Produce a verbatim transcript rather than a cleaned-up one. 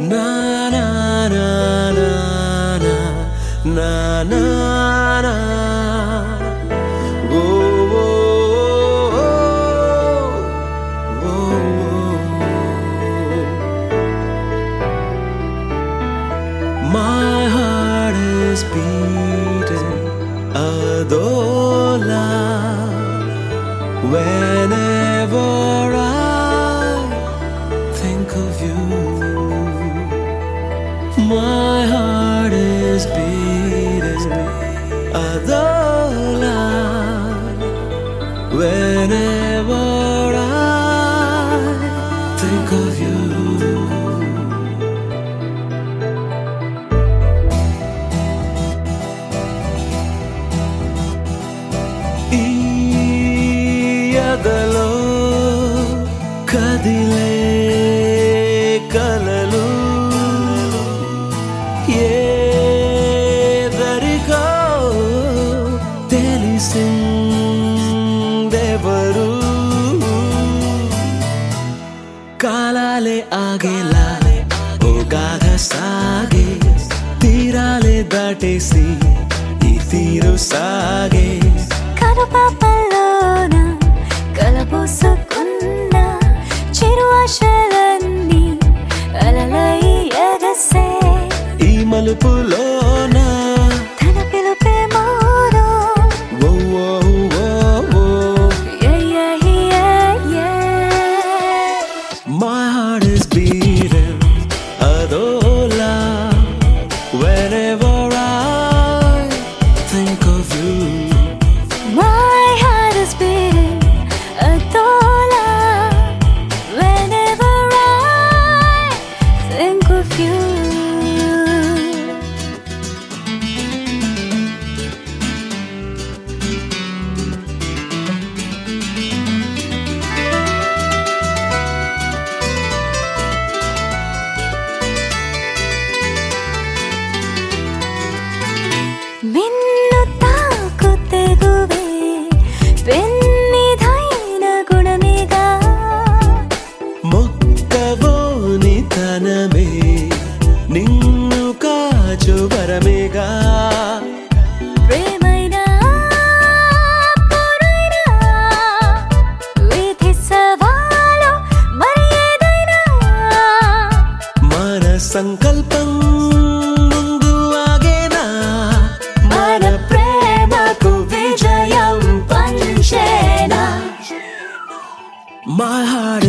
na na na na na na na na oh, oh, oh, oh. My heart is beating adola whenever I think of you. My heart is beating adola whenever I think of you. Iyadalo kadile kalalu yedariko తెలిసిందెవరు కాలాలే ఆగేలా ఓ గాథ సాగే తీరాలే దాటేసి ఈ తీరు సాగే కనుపాపల్లోన కలబోసుకున్న చిరు ఆశలన్నీ అలలై ఎగసే ఈ మలుపులోన తన పిలుపే మోరో ఓ ఓ ఓ ఓ yeah yeah yeah yeah. My heart is beating adola whenever I think of you. My heart is beating adola whenever I think of you. మిన్ను తాకు తెగువే పెన్నిధైన గుణమేగా మొక్కవోని తనమే నిన్ను కాచు వరమేగా ప్రేమైనా పోరైనా విధి సవాలు మరి ఏదైనా మన సంకల్పం ముందు ఆగేనా మన ప్రేమకు విజయం పంచేనా. My heart